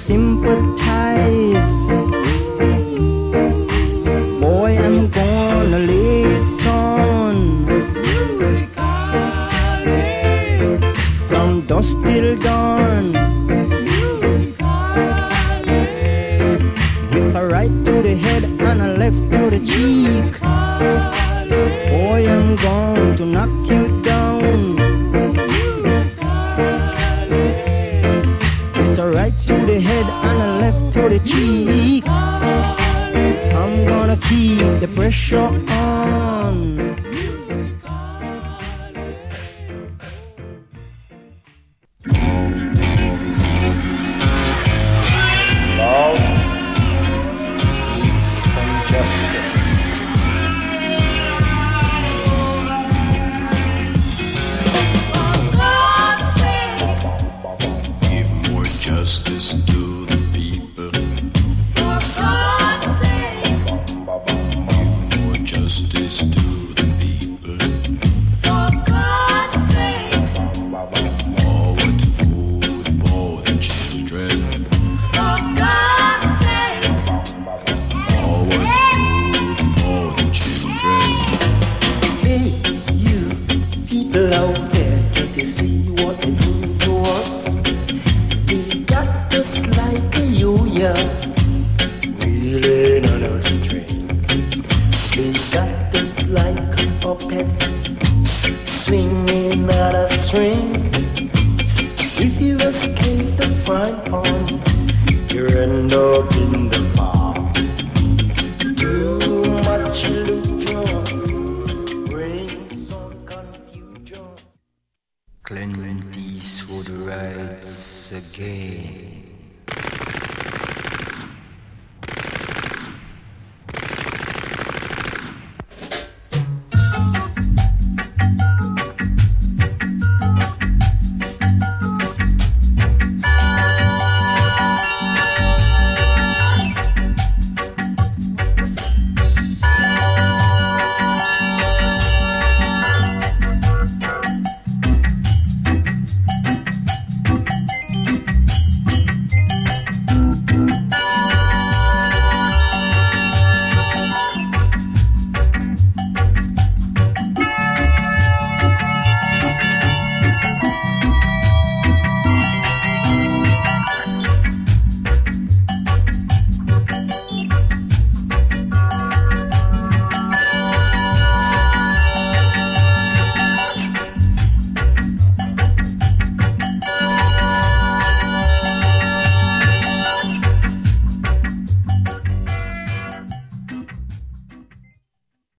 sympathize. Boy, I'm gonna lay it on from dusk till dawn, with a right to the head and a left to the cheek. Boy, I'm going to knock you down with a right to the head and a left to the cheek. I'm gonna keep the pressure on. Love, peace, and justice. Justice to the people. For God's sake. Give more justice to the people. For God's sake. Forward food for the children. For God's sake. Forward food for the children. Hey, you people out there, can't you see what they do to us? Just like a yo-yo, wheeling on a string. They got us like a puppet, swinging on a string. If you escape the front on